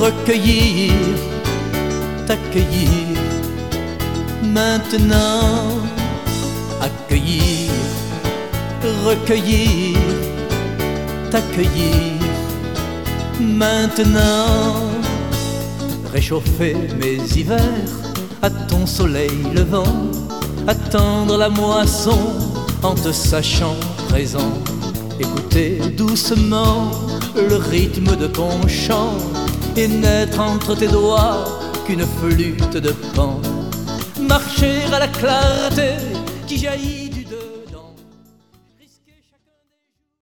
recueillir, t'accueillir, maintenant, accueillir, recueillir, t'accueillir, maintenant, réchauffer mes hivers à ton soleil levant, attendre la moisson en te sachant présent, écouter doucement le rythme de ton chant et n'être entre tes doigts qu'une flûte de pan, marcher à la clarté qui jaillit